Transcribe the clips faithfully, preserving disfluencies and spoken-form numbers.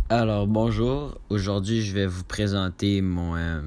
Alors, bonjour. Aujourd'hui, je vais vous présenter mon euh,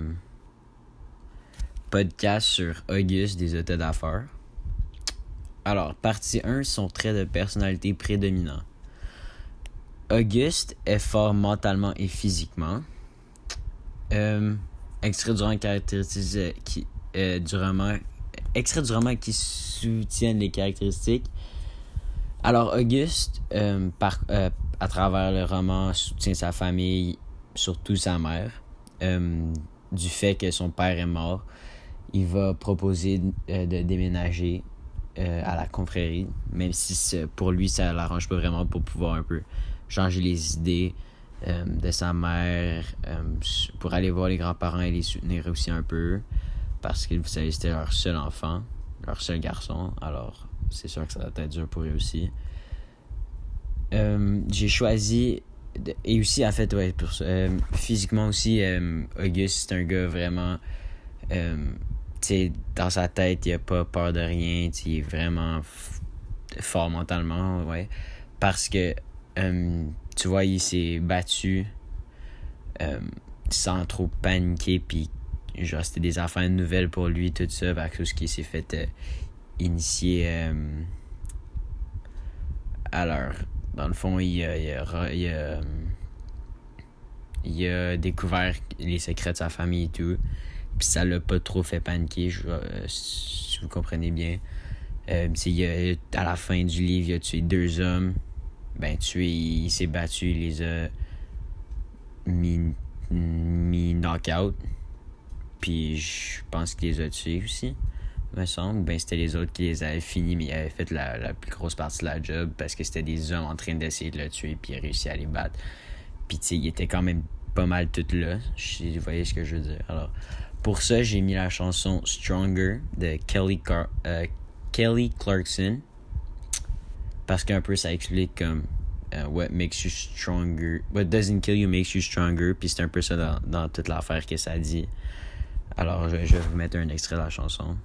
podcast sur Auguste des états d'affaires. Alors, partie un, son trait de personnalité prédominant. Auguste est fort mentalement et physiquement. Euh, extrait du roman caractéristique euh, qui, euh, du roman, extrait du roman qui soutiennent les caractéristiques. Alors, Auguste, euh, par, euh, à travers le roman, soutient sa famille, surtout sa mère. Euh, du fait que son père est mort, il va proposer euh, de déménager euh, à la confrérie, même si pour lui, ça l'arrange pas vraiment pour pouvoir un peu changer les idées euh, de sa mère, euh, pour aller voir les grands-parents et les soutenir aussi un peu, parce que vous savez, c'était leur seul enfant, leur seul garçon, alors c'est sûr que ça doit être dur pour eux aussi. Euh, j'ai choisi, de, et aussi en fait, ouais, pour, euh, physiquement aussi, euh, Auguste, c'est un gars vraiment, euh, tu sais, dans sa tête, il a pas peur de rien, tu sais, il est vraiment f- fort mentalement, ouais, parce que, euh, tu vois, il s'est battu euh, sans trop paniquer, puis genre, c'était des affaires nouvelles pour lui, tout ça, parce que ce qui s'est fait euh, initier euh, à leur... Dans le fond, il a, il a, il a, il a découvert les secrets de sa famille et tout. Puis ça l'a pas trop fait paniquer, je, euh, si vous comprenez bien. Euh, il a, à la fin du livre, il a tué deux hommes. Ben, tué, il, il s'est battu, il les a mis, mis knock-out. Puis je pense qu'il les a tués aussi, me semble. Ben, c'était les autres qui les avaient finis, mais ils avaient fait la, la plus grosse partie de la job parce que c'était des hommes en train d'essayer de le tuer, puis il a réussi à les battre. Puis, tu sais, il était quand même pas mal tout là. Vous voyez ce que je veux dire. Alors, pour ça, j'ai mis la chanson Stronger de Kelly, Car- euh, Kelly Clarkson. Parce qu'un peu, ça explique comme uh, What makes you stronger. What doesn't kill you makes you stronger. Puis c'est un peu ça dans, dans toute l'affaire que ça dit. Alors, je, je vais vous mettre un extrait de la chanson.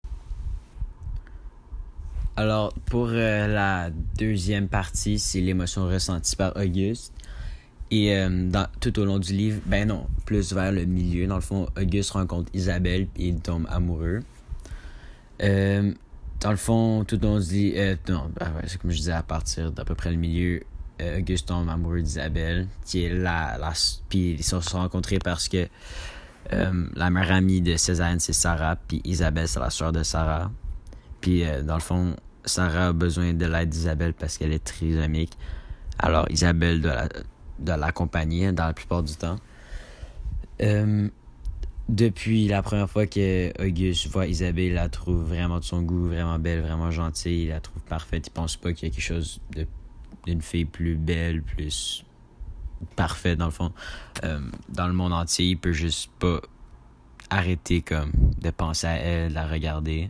Alors, pour euh, la deuxième partie, c'est l'émotion ressentie par Auguste. Et euh, dans, tout au long du livre, ben non, plus vers le milieu, dans le fond, Auguste rencontre Isabelle et il tombe amoureux. Euh, dans le fond, tout au long du livre, euh, non, ben ouais, c'est comme je disais, à partir d'à peu près le milieu, euh, Auguste tombe amoureux d'Isabelle, qui est la... la puis ils se sont rencontrés parce que euh, la meilleure amie de Césarine, c'est Sarah, puis Isabelle, c'est la soeur de Sarah. Puis, euh, dans le fond, Sarah a besoin de l'aide d'Isabelle parce qu'elle est trisomique. Alors, Isabelle doit, la, doit l'accompagner dans la plupart du temps. Euh, depuis la première fois que Auguste voit Isabelle, il la trouve vraiment de son goût, vraiment belle, vraiment gentille. Il la trouve parfaite. Il pense pas qu'il y a quelque chose de, d'une fille plus belle, plus parfaite, dans le fond. Euh, dans le monde entier, il peut juste pas arrêter comme de penser à elle, de la regarder.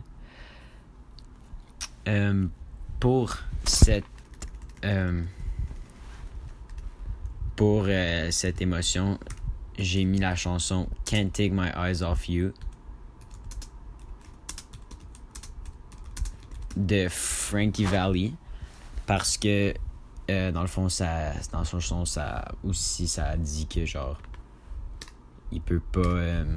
Euh, pour cette euh, pour euh, cette émotion, j'ai mis la chanson Can't Take My Eyes Off You de Frankie Valli parce que euh, dans le fond ça dans son chanson ça aussi ça dit que genre il peut pas euh,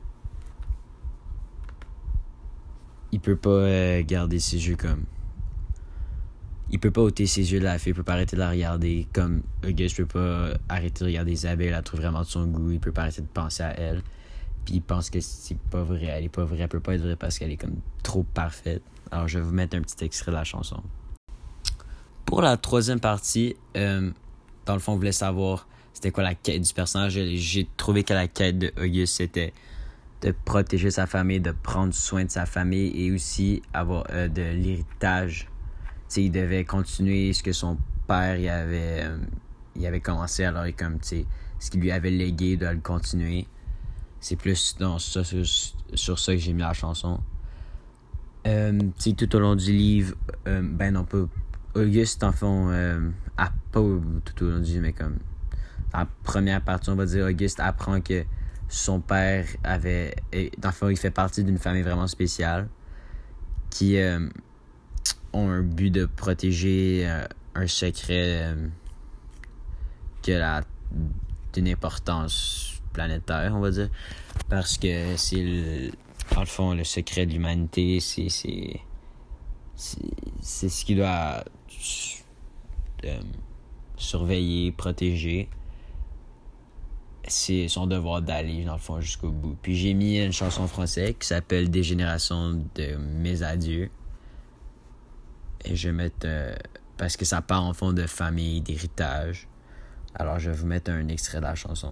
il peut pas euh, garder ses yeux comme il peut pas ôter ses yeux de la fille, il peut pas arrêter de la regarder comme Auguste peut pas arrêter de regarder Isabelle, elle la trouve vraiment de son goût, il peut pas arrêter de penser à elle, puis il pense que c'est pas vrai, elle est pas vraie, elle peut pas être vraie parce qu'elle est comme trop parfaite. Alors je vais vous mettre un petit extrait de la chanson. Pour la troisième partie, euh, dans le fond on voulait savoir c'était quoi la quête du personnage. J'ai trouvé que la quête de Auguste c'était de protéger sa famille, de prendre soin de sa famille et aussi avoir euh, de l'héritage. T'sais, il devait continuer ce que son père il avait, euh, il avait commencé, alors il comme ce qu'il lui avait légué, de le continuer. C'est plus non, ça, sur, sur ça que j'ai mis la chanson. Euh, tout au long du livre, euh, ben non pas Auguste en fond euh, à, pas tout au long du livre, mais comme dans la première partie on va dire, Auguste apprend que son père avait, et, dans le fond il fait partie d'une famille vraiment spéciale qui euh, ont un but de protéger euh, un secret euh, que la d'une importance planétaire, on va dire. Parce que c'est, le, dans le fond, le secret de l'humanité, c'est, c'est, c'est, c'est ce qui doit euh, surveiller, protéger. C'est son devoir d'aller, dans le fond, jusqu'au bout. Puis j'ai mis une chanson française qui s'appelle Dégénération de mes adieux. Et je vais mettre... Euh, parce que ça part en fond de famille, d'héritage. Alors je vais vous mettre un extrait de la chanson.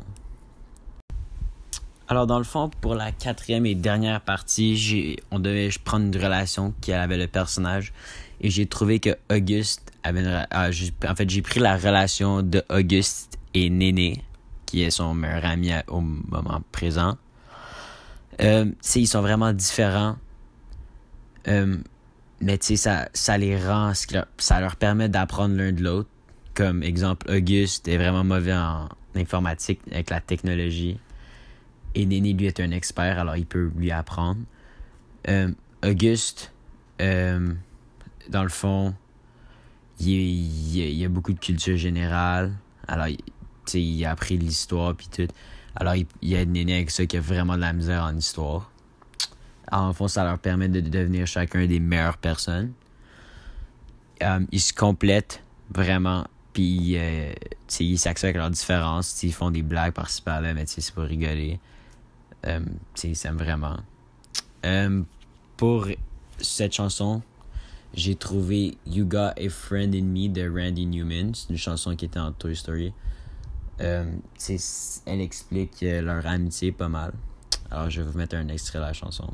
Alors dans le fond, pour la quatrième et dernière partie, j'ai, on devait prendre une relation qui avait le personnage. Et j'ai trouvé que Auguste avait une... Ah, en fait, j'ai pris la relation de Auguste et Néné, qui est son meilleur ami au moment présent. Euh, ils sont vraiment différents. Euh, mais tu sais, ça, ça les rend... Ça leur permet d'apprendre l'un de l'autre. Comme exemple, Auguste est vraiment mauvais en informatique avec la technologie. Et Néné, lui, est un expert, alors il peut lui apprendre. Euh, Auguste, euh, dans le fond, il, il, il a beaucoup de culture générale. Alors, il, t'sais, il a appris l'histoire puis tout. Alors, il, il y a Néné avec ça qui a vraiment de la misère en histoire. Alors, en fond, ça leur permet de devenir chacun des meilleures personnes. Um, ils se complètent vraiment. Puis, euh, ils s'acceptent avec leurs différences. Ils font des blagues par-ci par-là, mais c'est pour rigoler. Um, ils s'aiment vraiment. Um, pour cette chanson, j'ai trouvé You Got a Friend in Me de Randy Newman. C'est une chanson qui était en Toy Story. Euh, elle explique euh, leur amitié pas mal. Alors je vais vous mettre un extrait de la chanson.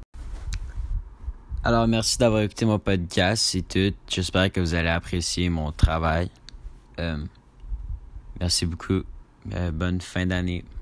Alors merci d'avoir écouté mon podcast, c'est tout. J'espère que vous allez apprécier mon travail. Euh, merci beaucoup. Euh, bonne fin d'année.